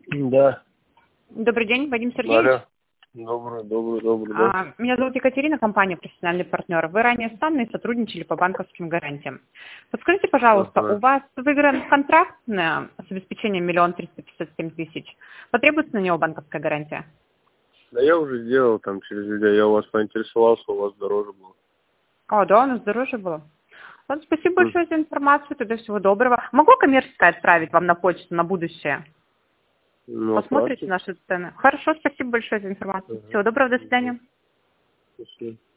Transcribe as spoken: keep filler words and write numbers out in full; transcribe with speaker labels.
Speaker 1: Да.
Speaker 2: Добрый день, Вадим Сергеевич.
Speaker 1: Алло. Добрый, добрый, добрый, да.
Speaker 2: А, Меня зовут Екатерина, компания «Профессиональный партнер». Вы ранее с нами сотрудничали по банковским гарантиям. Подскажите, пожалуйста,
Speaker 1: Ага.
Speaker 2: у вас выигран контракт на, с обеспечением миллион триста пятьдесят семь тысяч. Потребуется на него банковская гарантия?
Speaker 1: Да я уже сделал там через видео, я у вас поинтересовался, у вас дороже было.
Speaker 2: А, да, у нас дороже было. Ладно, спасибо
Speaker 1: М.
Speaker 2: большое за информацию, тогда всего доброго. Могу коммерческое отправить вам на почту на будущее?
Speaker 1: Ну,
Speaker 2: Посмотрите
Speaker 1: отправьте.
Speaker 2: наши цены. Хорошо, спасибо большое за информацию.
Speaker 1: Ага.
Speaker 2: Всего доброго, до
Speaker 1: Ага.
Speaker 2: свидания.
Speaker 1: Спасибо.